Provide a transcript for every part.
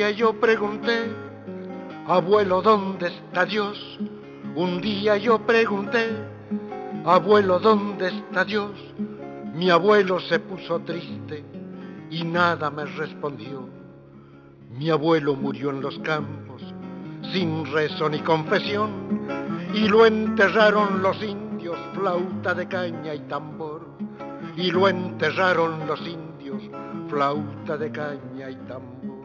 día yo pregunté, abuelo, ¿dónde está Dios? Un día yo pregunté, abuelo, ¿dónde está Dios? Mi abuelo se puso triste y nada me respondió. Mi abuelo murió en los campos, sin rezo ni confesión, y lo enterraron los indios, flauta de caña y tambor. Y lo enterraron los indios, flauta de caña y tambor.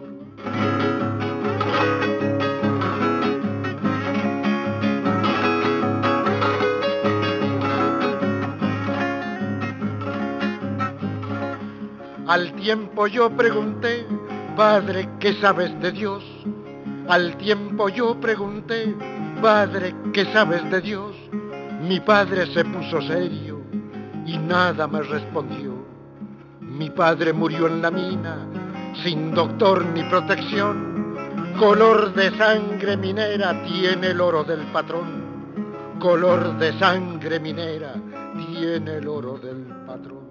Al tiempo yo pregunté, padre, ¿qué sabes de Dios? Al tiempo yo pregunté, padre, ¿qué sabes de Dios? Mi padre se puso serio y nada me respondió. Mi padre murió en la mina, sin doctor ni protección. Color de sangre minera tiene el oro del patrón. Color de sangre minera tiene el oro del patrón.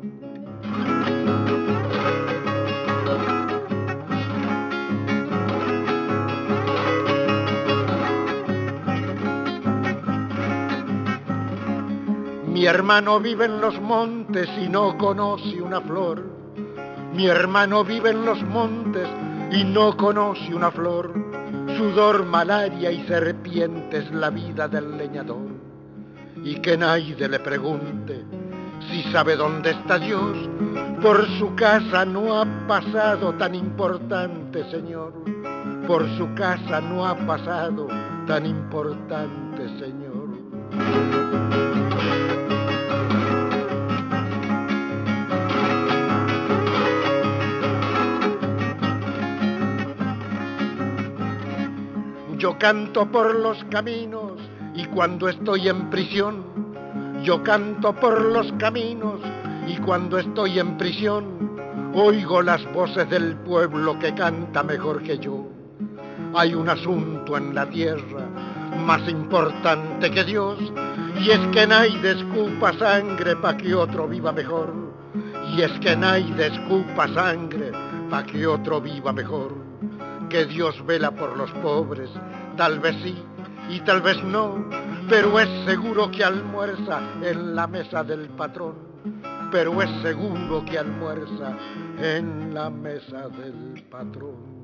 Mi hermano vive en los montes y no conoce una flor. Mi hermano vive en los montes y no conoce una flor. Sudor, malaria y serpientes la vida del leñador. Y que nadie le pregunte si sabe dónde está Dios. Por su casa no ha pasado tan importante, Señor. Por su casa no ha pasado tan importante, Señor. Yo canto por los caminos y cuando estoy en prisión, yo canto por los caminos y cuando estoy en prisión, oigo las voces del pueblo que canta mejor que yo. Hay un asunto en la tierra más importante que Dios, y es que nadie escupa sangre pa' que otro viva mejor. Y es que nadie escupa sangre pa' que otro viva mejor. Que Dios vela por los pobres, tal vez sí y tal vez no, pero es seguro que almuerza en la mesa del patrón. Pero es seguro que almuerza en la mesa del patrón.